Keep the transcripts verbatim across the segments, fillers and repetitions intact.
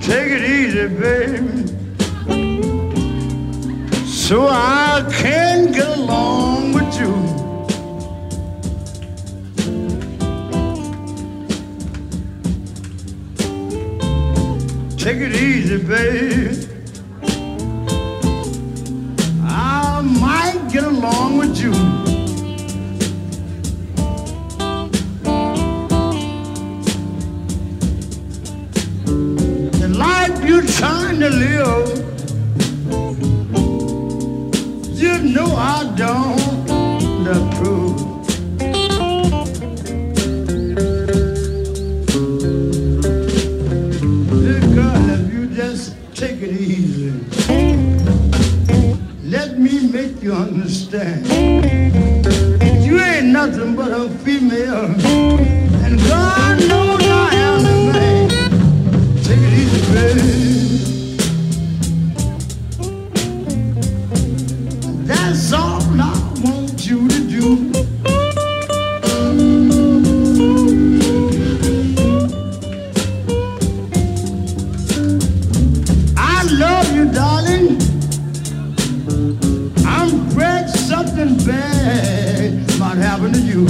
Take it easy, baby, so I can get along with you. Take it easy, baby, I might get along with you. The life you're trying to live, you know I don't approve. Little girl, if you just take it easy, let me make you understand. You ain't nothing but a female, and God knows I am the man. Take it easy, baby. That's all I want you to do. I love you, darling. I'm afraid something bad might happen to you.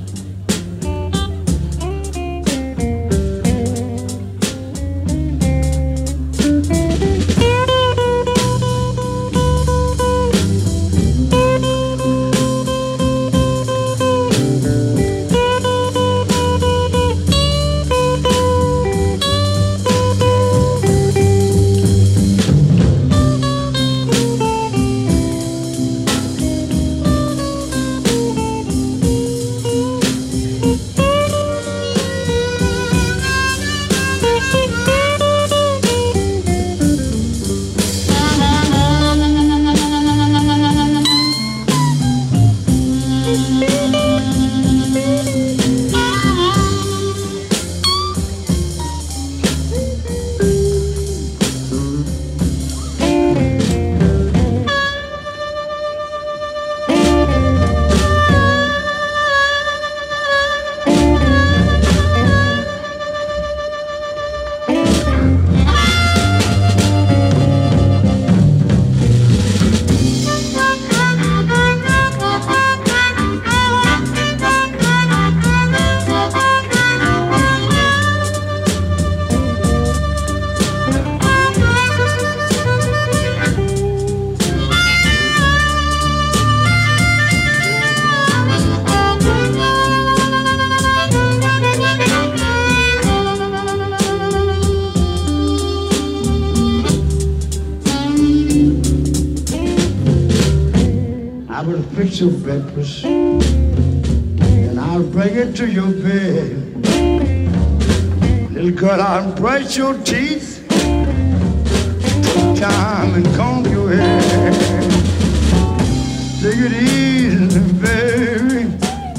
I will fix your breakfast and I'll bring it to your bed. Little girl, I'll brush your teeth, take time and comb your hair. Take it easy, baby,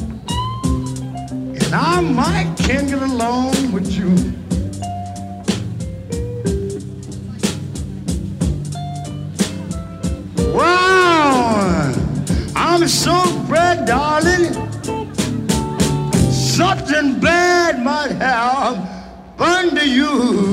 and I might can get along with you. I'm so afraid, darling, something bad might have happened to you.